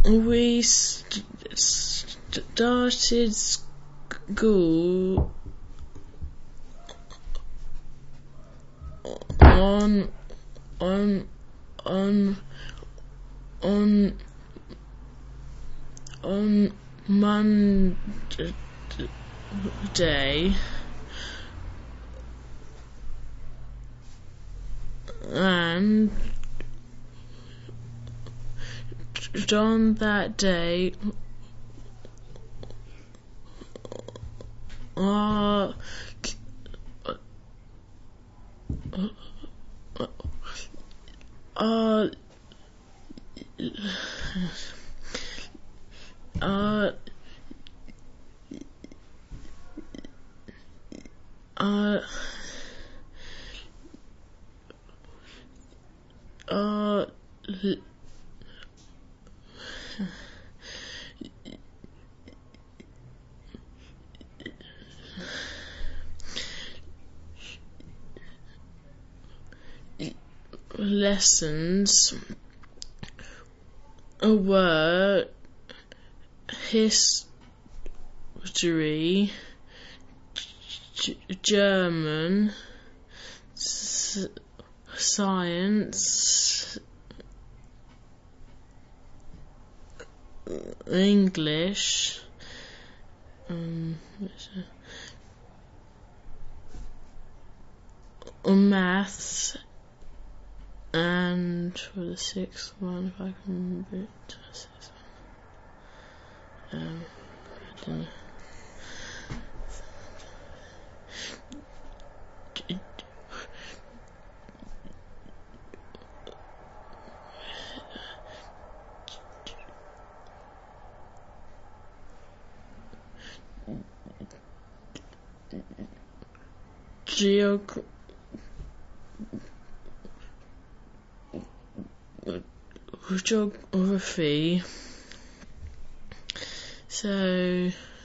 we started school on Monday, and on that day our lessons were history, German, science, English, maths, and for the sixth one, if I can remember it, I don't know. Geography. So